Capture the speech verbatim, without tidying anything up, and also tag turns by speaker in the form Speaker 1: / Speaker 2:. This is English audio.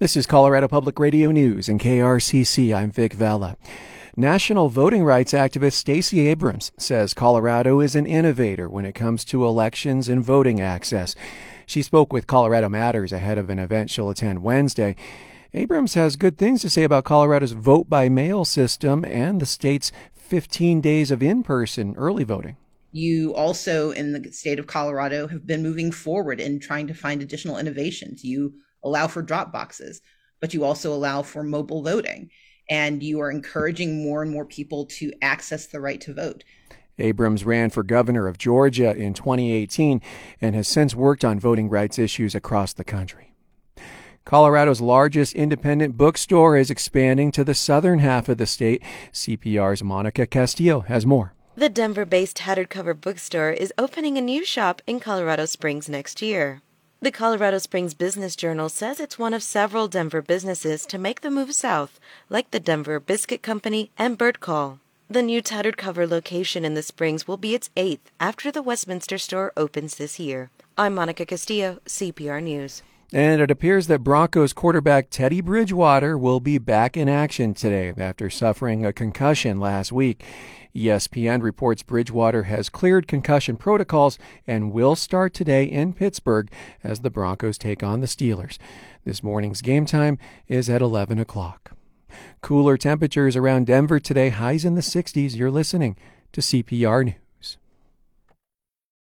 Speaker 1: This is Colorado Public Radio News and K R C C. I'm Vic Vela. National voting rights activist Stacey Abrams says Colorado is an innovator when it comes to elections and voting access. She spoke with Colorado Matters ahead of an event she'll attend Wednesday. Abrams has good things to say about Colorado's vote-by-mail system and the state's fifteen days of in-person early voting.
Speaker 2: You also, in the state of Colorado, have been moving forward in trying to find additional innovations. You allow for drop boxes, but you also allow for mobile voting, and you are encouraging more and more people to access the right to vote.
Speaker 1: Abrams ran for governor of Georgia in twenty eighteen and has since worked on voting rights issues across the country. Colorado's largest independent bookstore is expanding to the southern half of the state. C P R's Monica Castillo has more.
Speaker 3: The Denver-based Tattered Cover Bookstore is opening a new shop in Colorado Springs next year. The Colorado Springs Business Journal says it's one of several Denver businesses to make the move south, like the Denver Biscuit Company and Bird Call. The new Tattered Cover location in the Springs will be its eighth after the Westminster store opens this year. I'm Monica Castillo, C P R News.
Speaker 1: And it appears that Broncos quarterback Teddy Bridgewater will be back in action today after suffering a concussion last week. E S P N reports Bridgewater has cleared concussion protocols and will start today in Pittsburgh as the Broncos take on the Steelers. This morning's game time is at eleven o'clock. Cooler temperatures around Denver today, highs in the sixties. You're listening to C P R News.